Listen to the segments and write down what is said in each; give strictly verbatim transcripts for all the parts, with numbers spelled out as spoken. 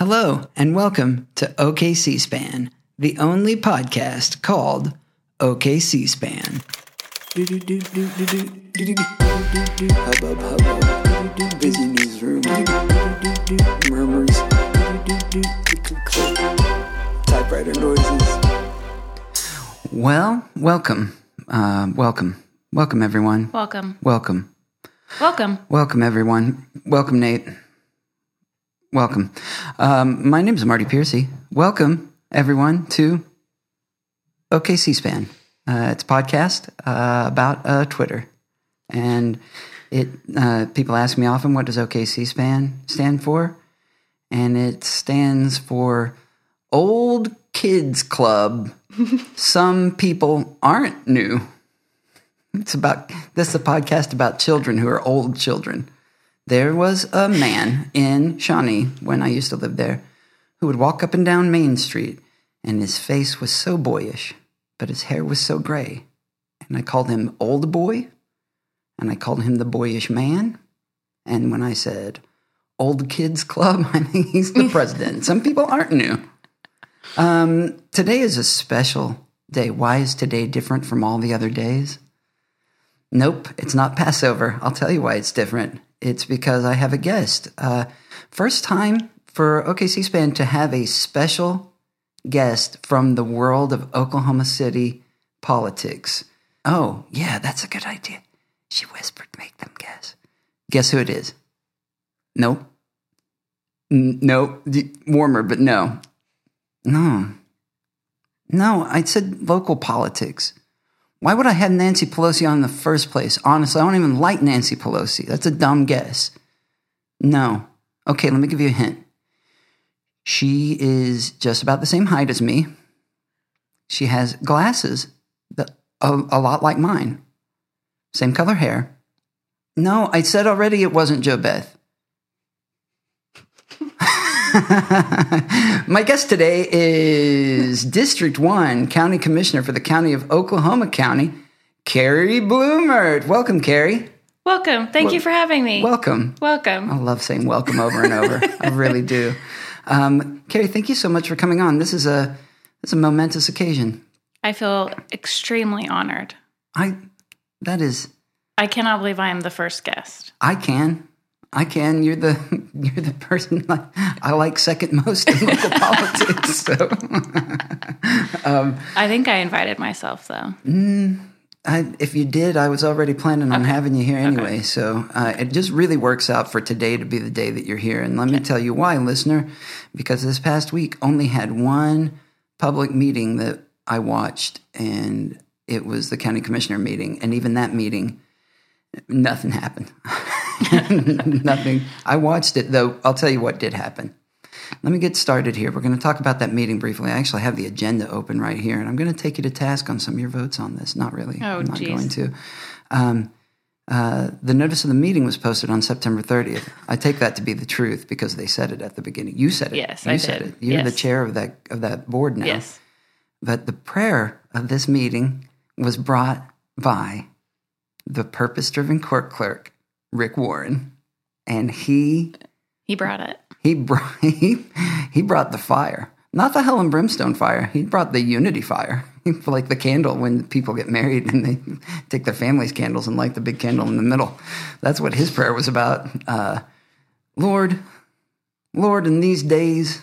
Hello, and welcome to OK C-SPAN, the only podcast called OK C-SPAN. Hubbub, hubbub, busy newsroom, murmurs, typewriter noises. Well, welcome, uh, welcome, welcome everyone. Welcome. Welcome. Welcome. Welcome everyone. Welcome, Nate. Welcome. Um, my name is Marty Piercy. Welcome everyone to OK C-SPAN. Uh, it's a podcast uh, about uh, Twitter, and it uh, people ask me often, what does OK C-SPAN stand for? And it stands for Old Kids Club. Some people aren't new. It's about this is a podcast about children who are old children. There was a man in Shawnee, when I used to live there, who would walk up and down Main Street, and his face was so boyish, but his hair was so gray. And I called him Old Boy, and I called him the Boyish Man. And when I said Old Kids Club, I think he's the president. Some people aren't new. Um, today is a special day. Why is today different from all the other days? Nope, it's not Passover. I'll tell you why it's different. It's because I have a guest. Uh, first time for OK C-SPAN to have a special guest from the world of Oklahoma City politics. Oh, yeah, that's a good idea. She whispered, make them guess. Guess who it is? Nope. N- nope. D- warmer, but no. No. No, I said local politics. Why would I have Nancy Pelosi on in the first place? Honestly, I don't even like Nancy Pelosi. That's a dumb guess. No. Okay, let me give you a hint. She is just about the same height as me. She has glasses that a, a lot like mine. Same color hair. No, I said already it wasn't Jo Beth. My guest today is District one County Commissioner for the County of Oklahoma County, Carrie Blumert. Welcome, Carrie. Welcome. Thank well, you for having me. Welcome. Welcome. I love saying welcome over and over. I really do. Um, Carrie, thank you so much for coming on. This is a this is a momentous occasion. I feel extremely honored. I that is. I cannot believe I am the first guest. I can. I can. You're the you're the person I, I like second most in local politics. So, um, I think I invited myself, though. Mm, I, if you did, I was already planning on okay. having you here anyway. Okay. So uh, it just really works out for today to be the day that you're here. And let okay. me tell you why, listener. Because this past week only had one public meeting that I watched, and it was the county commissioner meeting. And even that meeting, nothing happened. Nothing. I watched it, though. I'll tell you what did happen. Let me get started here. We're going to talk about that meeting briefly. I actually have the agenda open right here, and I'm going to take you to task on some of your votes on this. Not really. Oh, I'm not geez. going to. Um, uh, the notice of the meeting was posted on September thirtieth. I take that to be the truth because they said it at the beginning. You said it. Yes, you I said did. it. You're yes. the chair of that of that board now. Yes. But the prayer of this meeting was brought by the purpose-driven court clerk, Rick Warren. And he he brought it. He brought he, he brought the fire, not the hell and brimstone fire. He brought the unity fire, like the candle when people get married and they take their family's candles and light the big candle in the middle. That's what his prayer was about. Uh, Lord, Lord, in these days,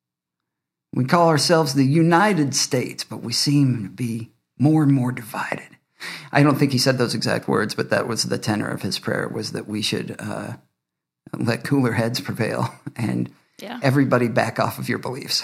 we call ourselves the United States, but we seem to be more and more divided. I don't think he said those exact words, but that was the tenor of his prayer, was that we should uh, let cooler heads prevail and yeah. everybody back off of your beliefs.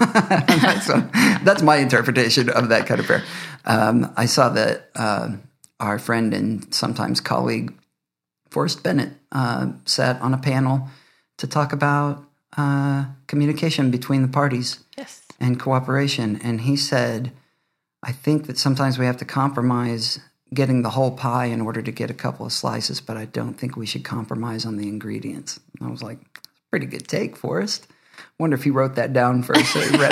So that's my interpretation of that kind of prayer. Um, I saw that uh, our friend and sometimes colleague, Forrest Bennett, uh, sat on a panel to talk about uh, communication between the parties yes. and cooperation. And he said, I think that sometimes we have to compromise getting the whole pie in order to get a couple of slices, but I don't think we should compromise on the ingredients. And I was like, pretty good take, Forrest. Wonder if he wrote that down first so he read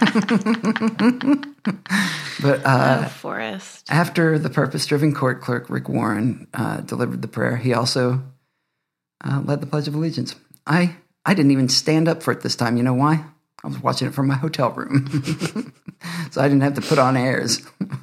it. But uh, oh, Forrest. After the purpose-driven court clerk, Rick Warren, uh, delivered the prayer, he also uh, led the Pledge of Allegiance. I I didn't even stand up for it this time. You know why? I was watching it from my hotel room. So I didn't have to put on airs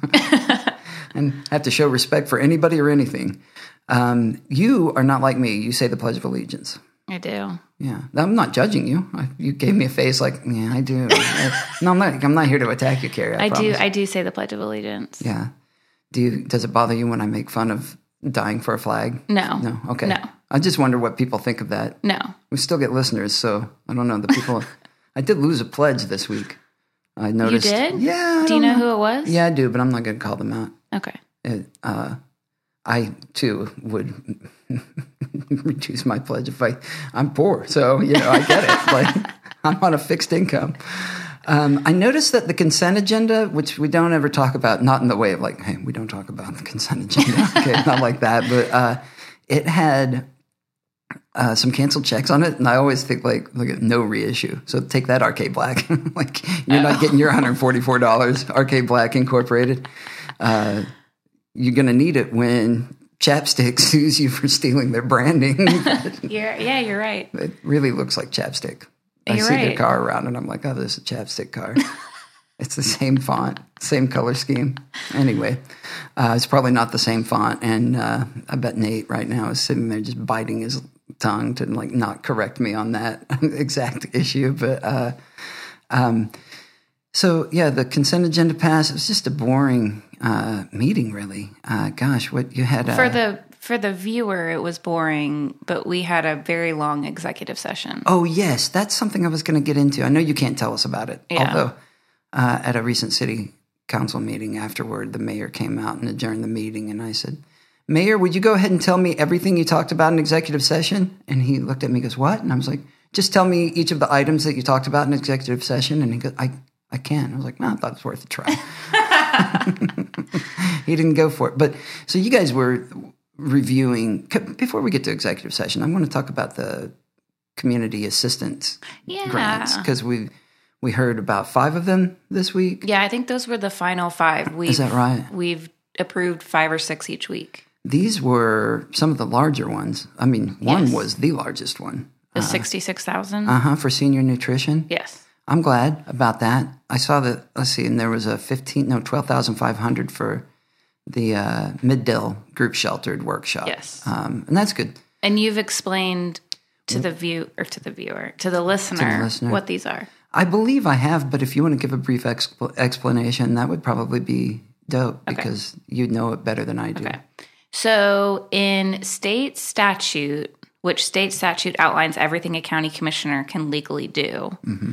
and have to show respect for anybody or anything. Um, you are not like me. You say the Pledge of Allegiance. I do. Yeah. I'm not judging you. I, you gave me a face like, yeah, I do. I, no, I'm not, I'm not here to attack you, Carrie. I, I promise. do. I do say the Pledge of Allegiance. Yeah. Do you, does it bother you when I make fun of dying for a flag? No. No. Okay. No. I just wonder what people think of that. No. We still get listeners, so I don't know. The people, I did lose a pledge this week. I noticed. You did? Yeah. I Do you don't know who it was? Yeah, I do, but I'm not going to call them out. Okay. It, uh, I too would reduce my pledge if I. I'm poor, so you know I get it. Like I'm on a fixed income. Um, I noticed that the consent agenda, which we don't ever talk about, not in the way of like, hey, we don't talk about the consent agenda. Okay, not like that, but uh, it had uh, some canceled checks on it, and I always think like, look at no reissue. So take that, Arcade Black. Like you're oh. not getting your one hundred forty-four dollars, Arcade Black Incorporated. Uh, you're going to need it when Chapstick sues you for stealing their branding. you're, yeah, you're right. It really looks like Chapstick. I You're see right. their car around, and I'm like, oh, this is a Chapstick car. It's the same font, same color scheme. Anyway, uh, it's probably not the same font, and uh, I bet Nate right now is sitting there just biting his tongue to like not correct me on that exact issue. But uh, um, so yeah, the consent agenda passed. It was just a boring uh, meeting, really. Uh, gosh, what you had uh, for the for the viewer, it was boring, but we had a very long executive session. Oh yes, that's something I was going to get into. I know you can't tell us about it, Yeah. although uh, at a recent city council meeting afterward, the mayor came out and adjourned the meeting, and I said, Mayor, would you go ahead and tell me everything you talked about in executive session? And he looked at me and goes, what? And I was like, just tell me each of the items that you talked about in executive session. And he goes, I, I can. I was like, no, I thought it was worth a try. He didn't go for it. But so you guys were reviewing, before we get to executive session, I want to talk about the community assistance Yeah. grants, because we we heard about five of them this week. Yeah, I think those were the final five. We've, Is that right? We've approved five or six each week. These were some of the larger ones. I mean, one Yes. was the largest one. The sixty-six thousand? Uh-huh, for senior nutrition. Yes. I'm glad about that. I saw that, let's see, and there was a fifteen, no, twelve thousand five hundred for the uh, Mid-Dill group sheltered workshop. Yes. Um, and that's good. And you've explained to the view or to the viewer, to the listener, listener. what these are. I believe I have, but if you want to give a brief expl- explanation, that would probably be dope, Okay. because you'd know it better than I do. Okay. So in state statute, which state statute outlines everything a county commissioner can legally do. Mm-hmm.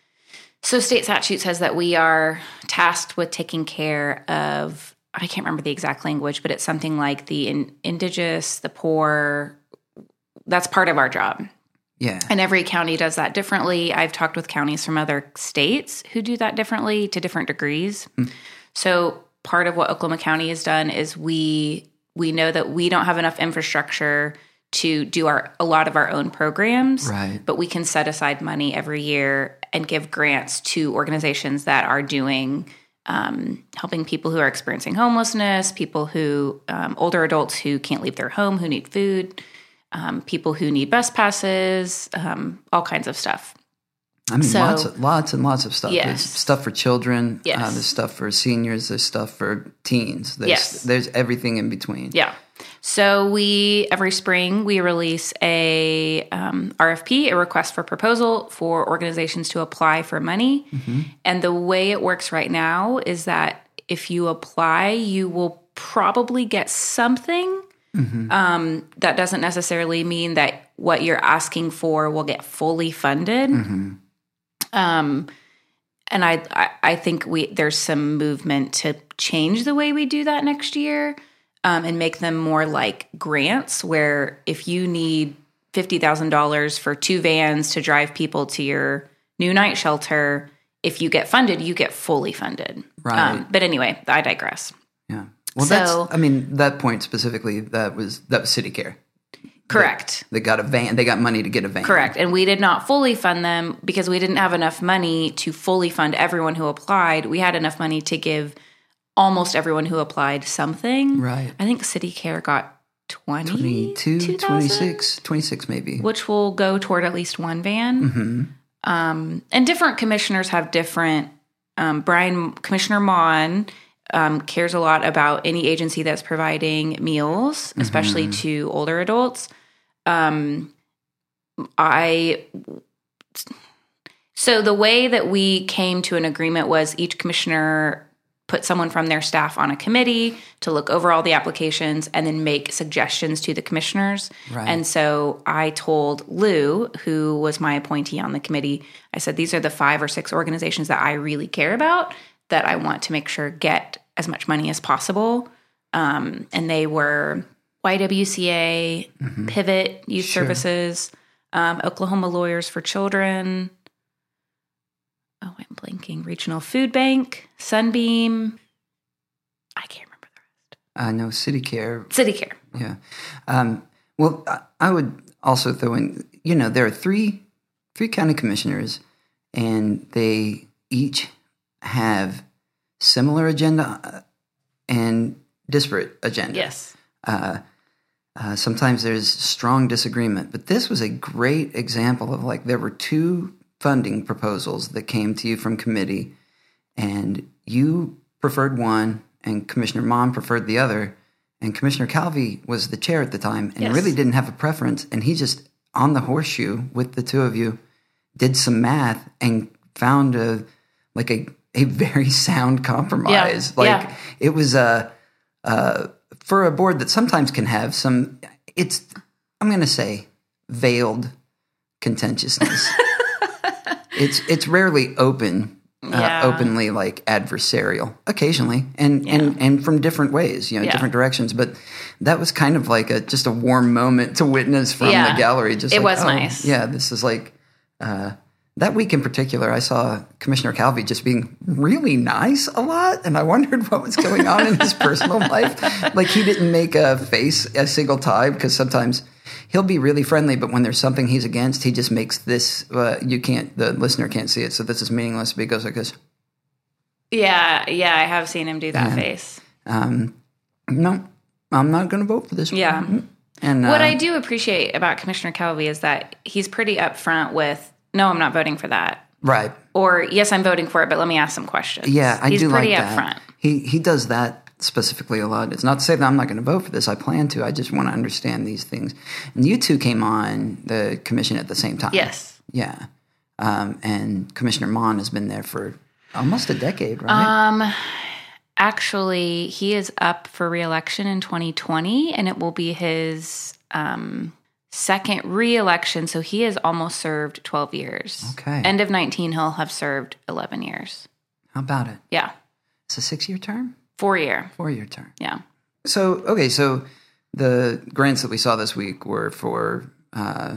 So state statute says that we are tasked with taking care of, I can't remember the exact language, but it's something like the in, indigenous, the poor. That's part of our job. Yeah. And every county does that differently. I've talked with counties from other states who do that differently to different degrees. Mm. So part of what Oklahoma County has done is we we know that we don't have enough infrastructure to do our a lot of our own programs, Right. but we can set aside money every year and give grants to organizations that are doing um, helping people who are experiencing homelessness, people who um, older adults who can't leave their home, who need food. Um, people who need bus passes, um, all kinds of stuff. I mean, So- lots, of, lots and lots of stuff. Yes. There's stuff for children. Yes. Uh, there's stuff for seniors. There's stuff for teens. There's, Yes. There's everything in between. Yeah. So we, every spring, we release a um, R F P, a request for proposal for organizations to apply for money. Mm-hmm. And the way it works right now is that if you apply, you will probably get something. Mm-hmm. Um, that doesn't necessarily mean that what you're asking for will get fully funded. Mm-hmm. Um, and I, I, I think we there's some movement to change the way we do that next year, um, and make them more like grants, where if you need fifty thousand dollars for two vans to drive people to your new night shelter, if you get funded, you get fully funded. Right. Um, but anyway, I digress. Yeah. Well, So- that's, I mean, that point specifically, that was, that was City Care. Correct. They got a van. They got money to get a van. Correct. And we did not fully fund them because we didn't have enough money to fully fund everyone who applied. We had enough money to give almost everyone who applied something. Right. I think City Care got twenty, twenty-two, twenty-six, twenty-six maybe. Which will go toward at least one van. Mm-hmm. Um, and different commissioners have different, um, Brian, Commissioner Mon, um, cares a lot about any agency that's providing meals, especially Mm-hmm. to older adults. Um, I, so the way that we came to an agreement was each commissioner put someone from their staff on a committee to look over all the applications and then make suggestions to the commissioners. Right. And so I told Lou, who was my appointee on the committee, I said, these are the five or six organizations that I really care about, that I want to make sure get as much money as possible. Um, and they were Y W C A, Mm-hmm. Pivot Youth Sure. Services, um, Oklahoma Lawyers for Children, oh, I'm blanking, Regional Food Bank, Sunbeam. I can't remember the rest. I know City Care. City Care. Yeah. Um, well, I, I would also throw in, you know, there are three three county commissioners, and they each have similar agenda and disparate agenda. Yes. Uh, uh, sometimes there's strong disagreement, but this was a great example of like there were two funding proposals that came to you from committee, and you preferred one, and Commissioner Mon preferred the other, and Commissioner Calvi was the chair at the time and Yes. really didn't have a preference, and he just on the horseshoe with the two of you did some math and found a like a a very sound compromise. Yeah, like yeah. it was a uh, for a board that sometimes can have some. It's I'm going to say veiled contentiousness. It's it's rarely open, uh, Yeah. openly like adversarial. Occasionally, and, and and from different ways, you know, Yeah. different directions. But that was kind of like a just a warm moment to witness from Yeah. the gallery. Just It like, was oh, nice. Yeah, this is like uh, that week in particular. I saw Commissioner Calvi just being really nice a lot, and I wondered what was going on in his personal life. Like he didn't make a face a single time, because sometimes he'll be really friendly, but when there's something he's against, he just makes this, uh, you can't, the listener can't see it, so this is meaningless, but he goes like this. Yeah, yeah, I have seen him do that Yeah. face. Um, no, I'm not going to vote for this. Yeah. one. And What uh, I do appreciate about Commissioner Calvi is that he's pretty upfront with, no, I'm not voting for that. Right. Or, yes, I'm voting for it, but let me ask some questions. Yeah, I he's do like pretty that. upfront. He, he does that specifically a lot. It's not to say that I'm not going to vote for this. I plan to. I just want to understand these things. And you two came on the commission at the same time. Yes. Yeah. Um, and Commissioner Mon has been there for almost a decade, right? Um, actually, he is up for re-election in twenty twenty, and it will be his um, second re-election. So he has almost served twelve years. Okay. End of nineteen, he'll have served eleven years. How about it? Yeah. It's a six-year term? Four year. Four-year term. Yeah. So, okay, so the grants that we saw this week were for uh,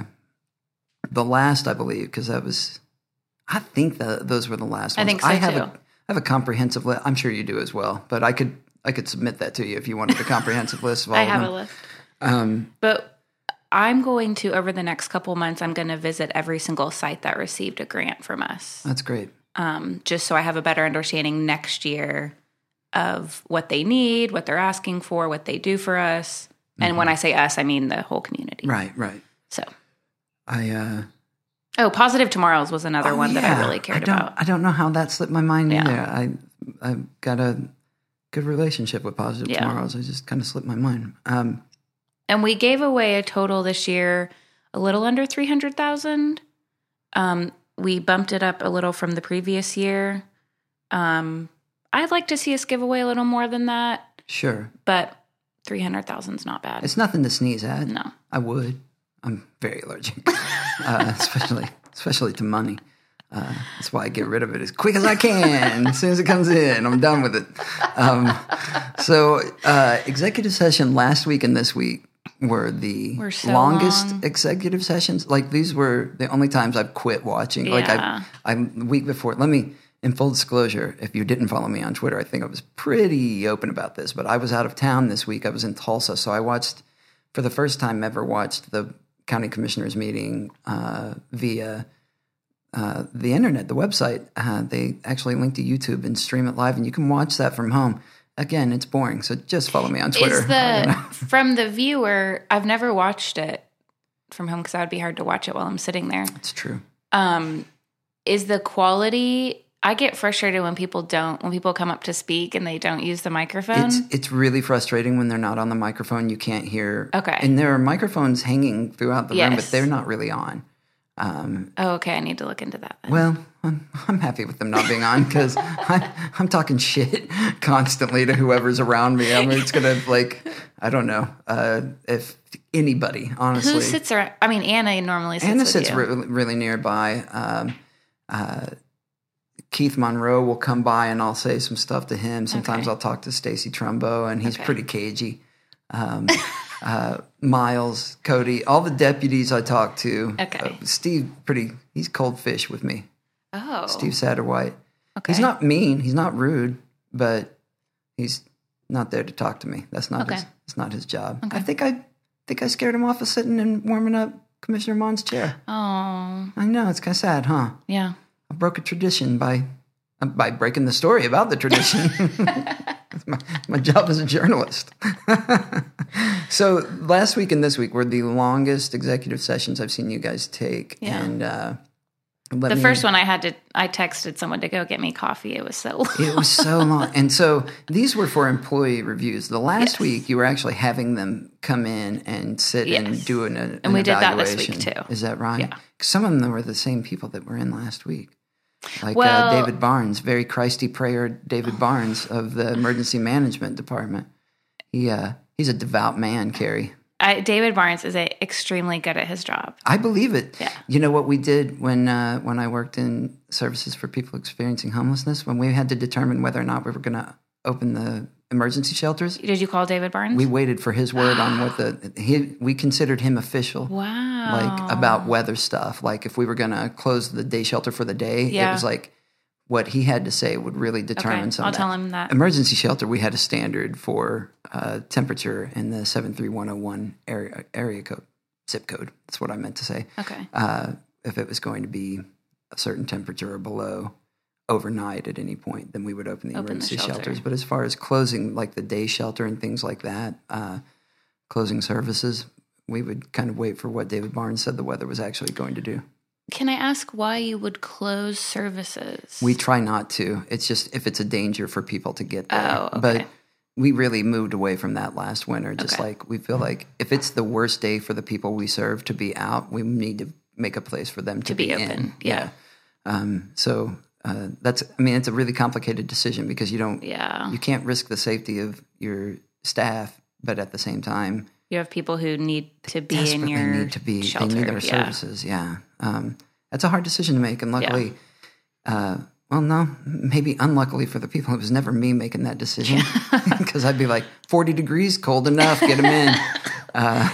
the last, I believe, because that was, I think that those were the last I ones. think so, I have too. A, I have a comprehensive list. I'm sure you do as well, but I could I could submit that to you if you wanted a comprehensive list of all I of have them. a list. Um, But I'm going to, over the next couple months, I'm going to visit every single site that received a grant from us, that's great. um, just so I have a better understanding next year of what they need, what they're asking for, what they do for us. And when I say us, I mean the whole community. Right, right. So, I uh, oh, Positive Tomorrows was another oh, one that yeah. I really cared I don't, about. I don't know how that slipped my mind Yeah. either. I I've got a good relationship with Positive Yeah. Tomorrows. I just kind of slipped my mind. Um, And we gave away a total this year, a little under three hundred thousand. Um, we bumped it up a little from the previous year. Um, I'd like to see us give away a little more than that, sure. but three hundred thousand is not bad. It's nothing to sneeze at. No. I would. I'm very allergic, uh, especially especially to money. Uh, that's why I get rid of it as quick as I can. As soon as it comes in, I'm done with it. Um, so, uh, executive session last week and this week were the Were so longest long. executive sessions. Like these were the only times I've quit watching. Like Yeah. I, I the week before. Let me. In full disclosure, if you didn't follow me on Twitter, I think I was pretty open about this, but I was out of town this week. I was in Tulsa, so I watched, for the first time ever, watched the county commissioners meeting uh, via uh, the internet, the website. Uh, they actually link to YouTube and stream it live, and you can watch that from home. again, it's boring. So just follow me on Twitter. Is the from the viewer? I've never watched it from home because that would be hard to watch it while I'm sitting there. It's true. Um, is the quality? I get frustrated when people don't, when people come up to speak and they don't use the microphone. It's it's really frustrating when they're not on the microphone. You can't hear. Okay. And there are microphones hanging throughout the Yes. room, but they're not really on. Um, oh, okay. I need to look into that then. well, I'm, I'm happy with them not being on because I'm talking shit constantly to whoever's around me. I mean, it's going to, like, I don't know, uh, if anybody, honestly. Who sits around? I mean, Anna normally sits Anna with sits you. re- really nearby. Um, uh, Keith Monroe will come by and I'll say some stuff to him. Sometimes Okay. I'll talk to Stacy Trumbo and he's Okay. pretty cagey. Um, uh, Miles, Cody, all the deputies I talk to. Okay. Uh, Steve, pretty, he's cold fish with me. Oh. Steve Satterwhite. Okay. He's not mean. He's not rude, but he's not there to talk to me. That's not Okay. his. It's not his job. Okay. I think I think I scared him off of sitting and warming up Commissioner Mon's chair. Oh. I know it's kind of sad, huh? Yeah. I broke a tradition by uh, by breaking the story about the tradition. That's my, my job as a journalist. So last week and this week were the longest executive sessions I've seen you guys take, Yeah. and uh, let The me- first one I had to, I texted someone to go get me coffee. It was so long. It was so long. And so these were for employee reviews. The last Yes. week, you were actually having them come in and sit and Yes. do an, an And we did that evaluation. this week, too. Is that right? Yeah. 'Cause some of them were the same people that were in last week. Like Well- uh, David Barnes, very Christy prayer David Barnes of the Emergency Management Department. He uh, He's a devout man, Carrie. I, David Barnes is a, extremely good at his job. I believe it. Yeah. You know what we did when uh, when I worked in services for people experiencing homelessness? When we had to determine whether or not we were going to open the emergency shelters, Did you call David Barnes? we waited for his word on what the he, we considered him official. wow. Like about weather stuff. Like if we were going to close the day shelter for the day, it Yeah. was like what he had to say would really determine Okay, some I'll of that. tell him that. Emergency shelter, we had a standard for uh, temperature in the seven three one oh one area, area code, zip code. That's what I meant to say. Okay. Uh, if it was going to be a certain temperature or below overnight at any point, then we would open the Open the emergency shelter. shelters. But as far as closing, like the day shelter and things like that, uh, closing services, we would kind of wait for what David Barnes said the weather was actually going to do. Can I ask why you would close services? We try not to. It's just if it's a danger for people to get there. Oh, okay. But we really moved away from that last winter. Just Okay. like we feel like if it's the worst day for the people we serve to be out, we need to make a place for them to, To be in. open, yeah. Um, so uh, that's. I mean, it's a really complicated decision because you don't. Yeah. You can't risk the safety of your staff, but at the same time, You have people who need to be in desperately your need to be. shelter. They need our yeah. services. Yeah, um, that's a hard decision to make, and luckily, uh, well, no, maybe unluckily for the people, it was never me making that decision because I'd be like, forty degrees, cold enough, get them in. Uh,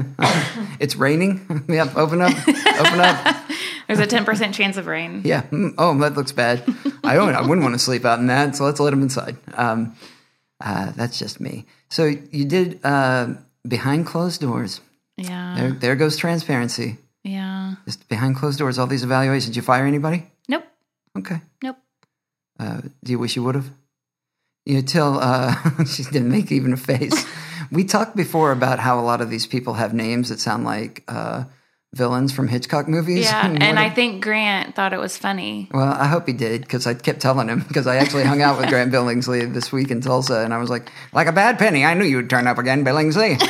it's raining. Yep, open up, open up. There's a ten percent chance of rain. Yeah. Mm, oh, that looks bad. I don't. I wouldn't want to sleep out in that. So let's let them inside. Um, uh, that's just me. So you did uh, behind closed doors. Yeah. There, there goes transparency. Yeah. Just behind closed doors. All these evaluations. Did you fire anybody? Nope. Okay. Nope. Uh, do you wish you would have? You tell. Uh, she didn't make even a face. We talked before about how a lot of these people have names that sound like uh, villains from Hitchcock movies. Yeah. What And I if- think Grant thought it was funny. Well, I hope he did because I kept telling him because I actually hung out with Grant Billingsley this week in Tulsa, and I was like, like a bad penny, I knew you'd turn up again, Billingsley.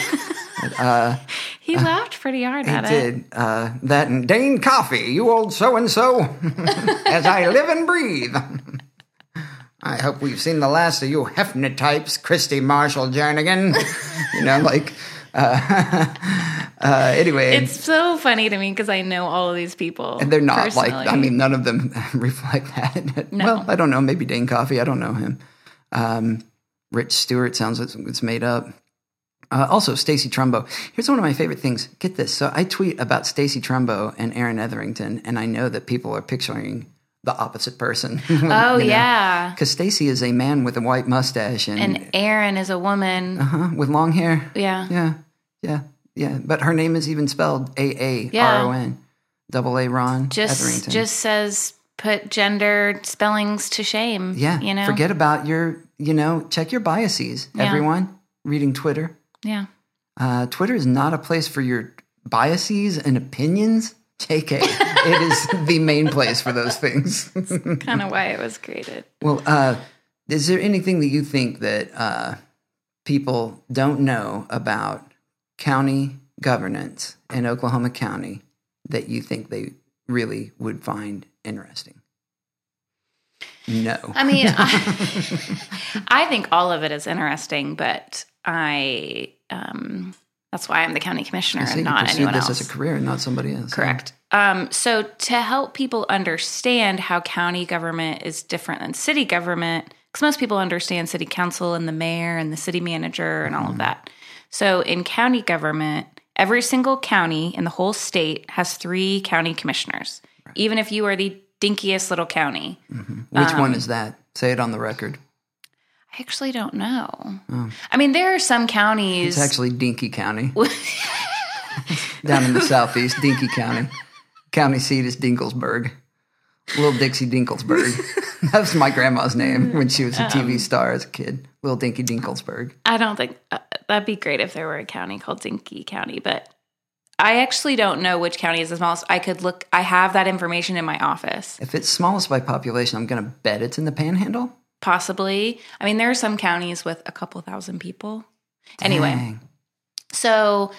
He laughed pretty hard He at it. did. Uh, that and Dane Coffee, you old so-and-so, as I live and breathe. I hope we've seen the last of you Hefner types, Christy Marshall Jernigan. You know, like, uh, uh, anyway. It's so funny to me because I know all of these people. And they're not like, personally. I mean, none of them reflect that. No. Well, I don't know. Maybe Dane Coffee. I don't know him. Um, Rich Stewart sounds like it's made up. Uh, also, Stacy Trumbo. Here's one of my favorite things. Get this. So I tweet about Stacy Trumbo and Aaron Etherington, and I know that people are picturing the opposite person. Oh, yeah. Because Stacy is a man with a white mustache and, And Erin is a woman. uh-huh, with long hair. Yeah. Yeah, yeah, yeah. But her name is even spelled A A R O N. Double A Ron Just Etherington. just says put gender spellings to shame. Yeah. You know? Forget about your, you know, check your biases, Yeah. everyone reading Twitter. Yeah. Uh, Twitter is not a place for your biases and opinions. J K, it is the main place for those things. Kind of why it was created. Well, uh, is there anything that you think that uh, people don't know about county governance in Oklahoma County that you think they really would find interesting? No. I mean, I, I think all of it is interesting, but I, um, that's why I'm the county commissioner So and you not pursued anyone this else. as a career and not somebody else. Correct. Um, so to help people understand how county government is different than city government, because most people understand city council and the mayor and the city manager and all Mm-hmm. of that. So in county government, every single county in the whole state has three county commissioners, right. Even if you are the dinkiest little county. Mm-hmm. Which um, one is that? Say it on the record. I actually don't know. Oh. I mean, there are some counties. It's actually Dinky County. Down in the southeast, Dinky County. County seat is Dinklesburg. Little Dixie Dinklesburg. That was my grandma's name when she was a T V um, star as a kid. Little Dinky Dinklesburg. I don't think uh, that'd be great if there were a county called Dinky County, but I actually don't know which county is the smallest. I could look. I have that information in my office. If it's smallest by population, I'm going to bet it's in the Panhandle. Possibly. I mean, there are some counties with a couple thousand people. Dang. Anyway, so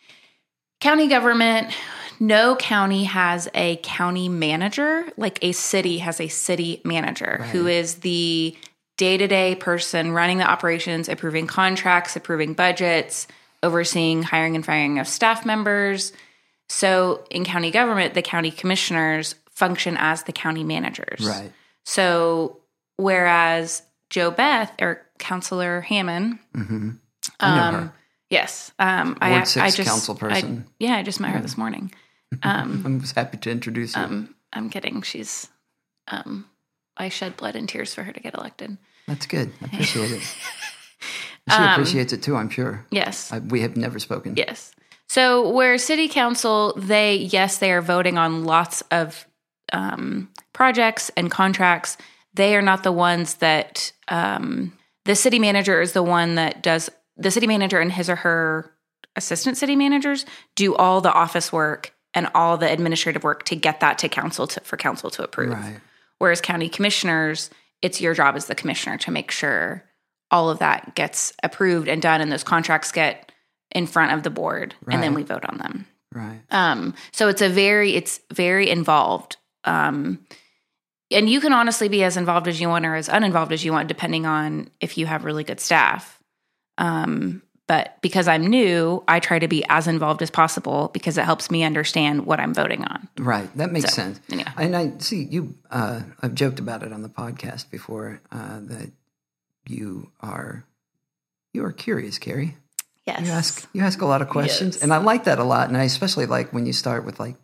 county government, no county has a county manager, like a city has a city manager, right. Who is the day-to-day person running the operations, approving contracts, approving budgets, overseeing hiring and firing of staff members. So in county government, the county commissioners function as the county managers. Right. So whereas Joe Beth or Councilor Hammond, mm-hmm. I know um, her. Yes, um, I, Ward six I just council person. I, yeah, I just met her this morning. Um, I'm just happy to introduce you. Um, I'm kidding. She's, um, I shed blood and tears for her to get elected. That's good. I appreciate it. She um, appreciates it too, I'm sure. Yes. I, we have never spoken. Yes. So where city council, they, yes, they are voting on lots of um, projects and contracts. They are not the ones that, um, the city manager is the one that does, the city manager and his or her assistant city managers do all the office work and all the administrative work to get that to council to, for council to approve. Right. Whereas county commissioners, it's your job as the commissioner to make sure all of that gets approved and done and those contracts get in front of the board right. And then we vote on them. Right. Um, so it's a very, it's very involved. Um, and you can honestly be as involved as you want or as uninvolved as you want, depending on if you have really good staff. Um, but because I'm new, I try to be as involved as possible because it helps me understand what I'm voting on. Right. That makes so, sense. Yeah. And I see you, uh, I've joked about it on the podcast before, uh, that you are, you are curious, Carrie. Yes. You ask, you ask a lot of questions yes. and I like that a lot. And I especially like when you start with like,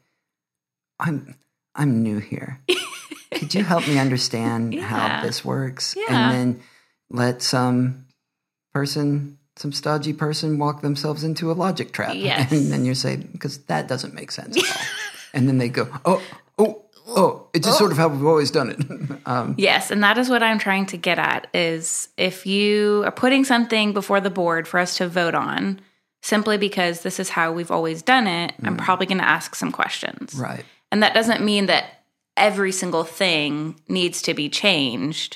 I'm, I'm new here. Could you help me understand yeah. how this works? Yeah. And then let some person, some stodgy person walk themselves into a logic trap. Yes. And then you say, because that doesn't make sense at all. And then they go, oh, oh, oh, it's just oh. sort of how we've always done it. um, yes, and that is what I'm trying to get at, is if you are putting something before the board for us to vote on, simply because this is how we've always done it, mm. I'm probably going to ask some questions. Right. And that doesn't mean that every single thing needs to be changed.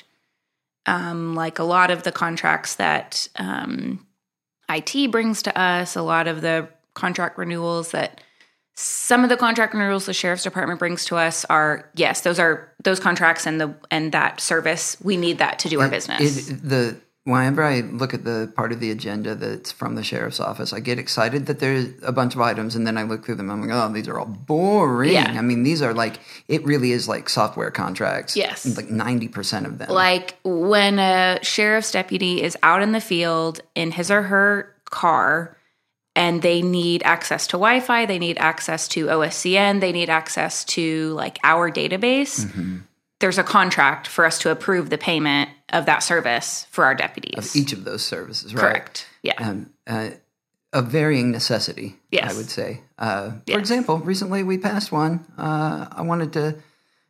Um, like a lot of the contracts that um, I T brings to us, a lot of the contract renewals that some of the contract renewals the sheriff's department brings to us are, yes, those are those contracts and the and that service. We need that to do our it, business. It, the whenever I look at the part of the agenda that's from the sheriff's office, I get excited that there's a bunch of items, and then I look through them. I'm like, oh, these are all boring. Yeah. I mean, these are like, it really is like software contracts. Yes. Like ninety percent of them. Like when a sheriff's deputy is out in the field in his or her car, and they need access to Wi-Fi, they need access to O S C N, they need access to like our database. Mm-hmm. There's a contract for us to approve the payment of that service for our deputies. Of each of those services, right? Correct. Yeah. Um, uh, of varying necessity, yes. I would say. Uh, for yes. example, recently we passed one. Uh, I wanted to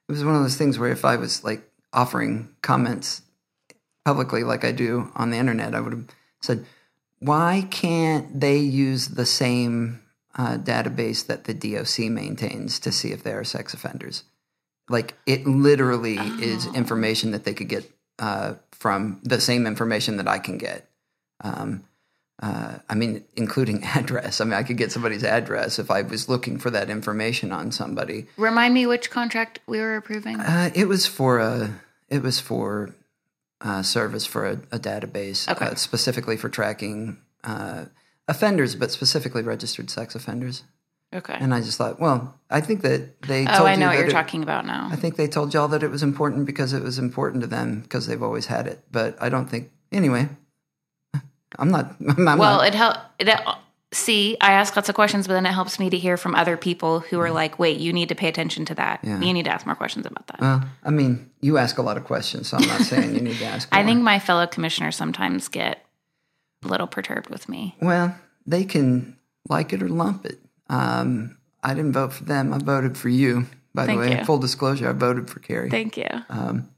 it was one of those things where if I was like offering comments publicly like I do on the internet, I would have said, why can't they use the same uh, database that the D O C maintains to see if they are sex offenders? Like, it literally oh. is information that they could get uh, from the same information that I can get. Um, uh, I mean, including address. I mean, I could get somebody's address if I was looking for that information on somebody. Remind me which contract we were approving. Uh, it was for a. It was for a service for a, a database, okay. uh, specifically for tracking uh, offenders, but specifically registered sex offenders. Okay. And I just thought, well, I think that they oh, told I know you what that you're it, talking about now. I think they told y'all that it was important because it was important to them because they've always had it. But I don't think, anyway, I'm not. I'm well, not, it helped. It, see, I ask lots of questions, but then it helps me to hear from other people who are like, wait, you need to pay attention to that. Yeah. You need to ask more questions about that. Well, I mean, you ask a lot of questions, so I'm not saying you need to ask more. I think my fellow commissioners sometimes get a little perturbed with me. Well, they can like it or lump it. Um, I didn't vote for them. I voted for you, by Thank the way. you. Full disclosure, I voted for Carrie. Thank you. Um,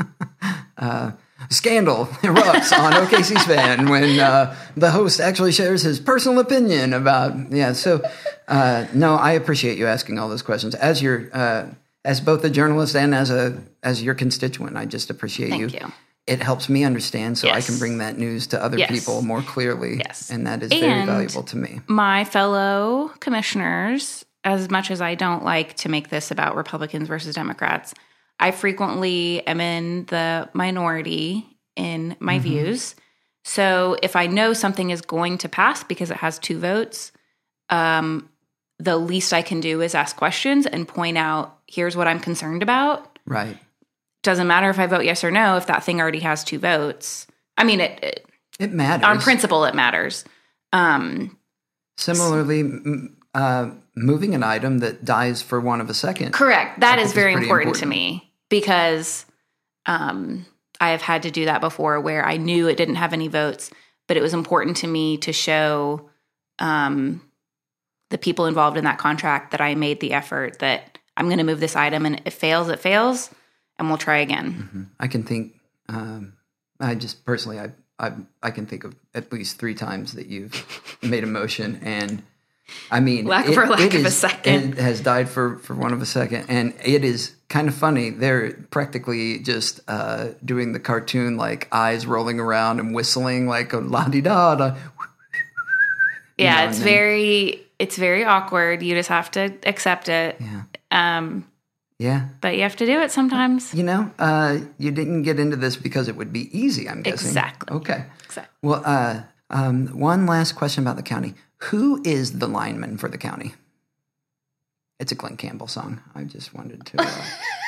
uh, scandal erupts on O K C-SPAN when uh, the host actually shares his personal opinion about, yeah. So, uh, no, I appreciate you asking all those questions. As your, uh, as both a journalist and as a as your constituent, I just appreciate Thank you. you. It helps me understand so yes. I can bring that news to other yes. people more clearly. Yes. And that is and very valuable to me. My fellow commissioners, as much as I don't like to make this about Republicans versus Democrats, I frequently am in the minority in my mm-hmm. views. So if I know something is going to pass because it has two votes, um, the least I can do is ask questions and point out, here's what I'm concerned about. Right. Doesn't matter if I vote yes or no if that thing already has two votes. I mean, it it, it matters. On principle, it matters. Um, Similarly, m- uh, moving an item that dies for one of a second. Correct. That is very important, important to me because um, I have had to do that before where I knew it didn't have any votes, but it was important to me to show um, the people involved in that contract that I made the effort that I'm going to move this item, and if it fails, it fails. And we'll try again. Mm-hmm. I can think, um, I just personally, I, I I can think of at least three times that you've made a motion. And I mean, lack it, for lack it of is, a second. It has died for, for one of a second. And it is kind of funny. They're practically just uh, doing the cartoon, like eyes rolling around and whistling like a la-di-da-da. Yeah, you know, it's then, very, it's very awkward. You just have to accept it. Yeah. Um, Yeah. But you have to do it sometimes. You know, uh, you didn't get into this because it would be easy, I'm guessing. Exactly. Okay. Exactly. Well, uh, um, one last question about the county. Who is the lineman for the county? It's a Glenn Campbell song. I just wanted to... Uh,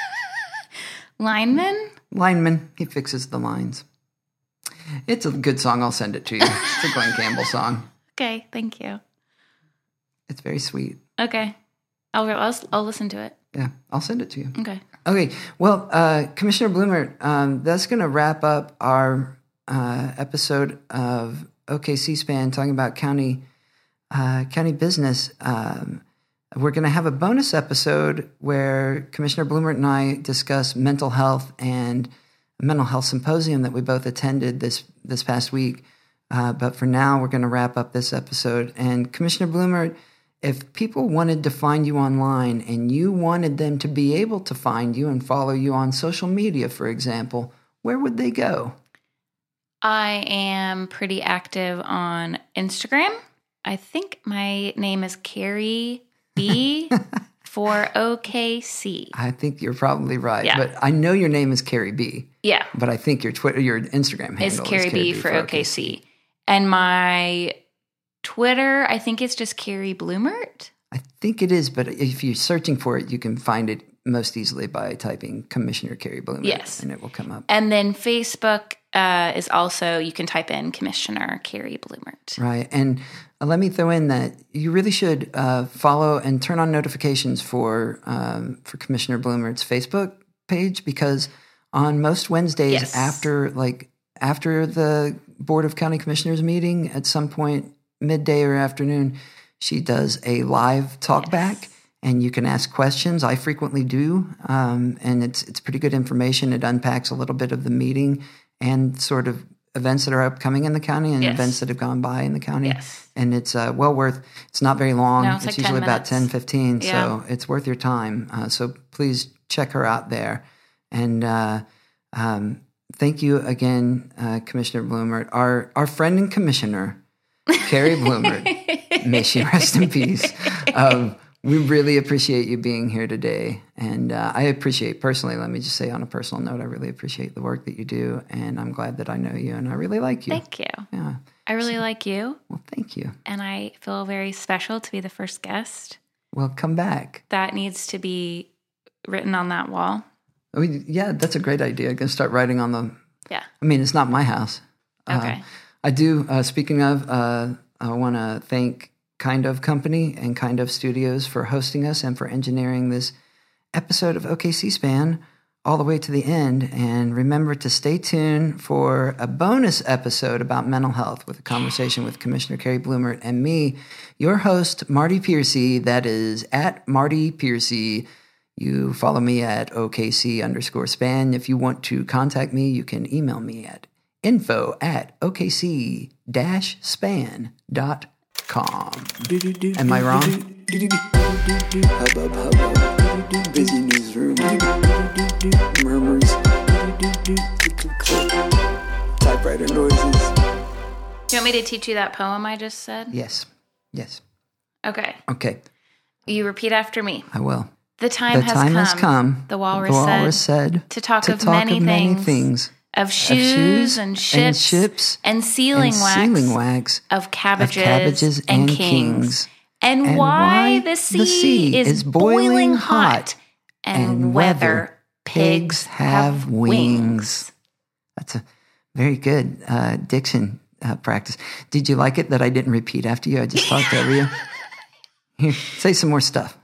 Lineman? Lineman. He fixes the lines. It's a good song. I'll send it to you. It's a Glenn Campbell song. Okay. Thank you. It's very sweet. Okay. I'll, I'll, I'll listen to it. Yeah, I'll send it to you. Okay. Okay. Well, uh, Commissioner Blumert, um, that's going to wrap up our uh, episode of O K C-SPAN talking about county uh, county business. Um, we're going to have a bonus episode where Commissioner Blumert and I discuss mental health and a mental health symposium that we both attended this this past week. Uh, but for now, we're going to wrap up this episode. And Commissioner Blumert, if people wanted to find you online and you wanted them to be able to find you and follow you on social media, for example, where would they go? I am pretty active on Instagram. I think my name is Carrie B for O K C. I think you're probably right. Yeah. But I know your name is Carrie B. Yeah. But I think your Twitter, your Instagram handle It's is Carrie B for O K C. And my Twitter, I think it's just Carrie Blumert. I think it is, but if you're searching for it, you can find it most easily by typing Commissioner Carrie Blumert. Yes. And it will come up. And then Facebook uh, is also, you can type in Commissioner Carrie Blumert. Right. And uh, let me throw in that you really should uh, follow and turn on notifications for um, for Commissioner Blumert's Facebook page, because on most Wednesdays Yes. after like after the Board of County Commissioners meeting at some point midday or afternoon, she does a live talk Yes. back. and you can ask questions. I frequently do, um, and it's it's pretty good information. It unpacks a little bit of the meeting and sort of events that are upcoming in the county and Yes. events that have gone by in the county. Yes. And it's uh, well worth. It's not very long. No, it's like ten usually about minutes. ten, fifteen, Yeah. so it's worth your time. Uh, so please check her out there. And uh, um, thank you again, uh, Commissioner Bloomert, our our friend and commissioner, Carrie Bloomert. May she rest in peace. Um, we really appreciate you being here today. And uh, I appreciate, personally, let me just say on a personal note, I really appreciate the work that you do. And I'm glad that I know you and I really like you. Thank you. Yeah. I really like you, Well, thank you. and I feel very special to be the first guest. Well, come back. That needs to be written on that wall. I mean, yeah, that's a great idea. I'm going to start writing on the, Yeah. I mean, it's not my house. Okay. Uh, I do, uh, speaking of, uh, I want to thank Kind of Company and Kind of Studios for hosting us and for engineering this episode of O K C-SPAN all the way to the end. And remember to stay tuned for a bonus episode about mental health with a conversation with Commissioner Carrie Bloomert and me, your host, Marty Piercy. That is at Marty Piercy. You follow me at O K C underscore span. If you want to contact me, you can email me at info at okc dash span dot com. Am I wrong? Hubbub, hubbub. Busy newsroom. Murmurs. Typewriter noises. Do you want me to teach you that poem I just said? Yes. Yes. Okay. Okay. You repeat after me. I will. The time, The has, time come, has come. The walrus, the walrus said, said, to talk of many things, things, of shoes, shoes and and ships, ships and sealing and wax, sealing wax, of cabbages, of cabbages and, and kings, kings, and, and why why the sea, the sea is, is boiling boiling hot, hot, and, and whether whether pigs have wings. That's a very good uh, diction uh, practice. Did you like it that I didn't repeat after you? I just talked over you. Here, say some more stuff.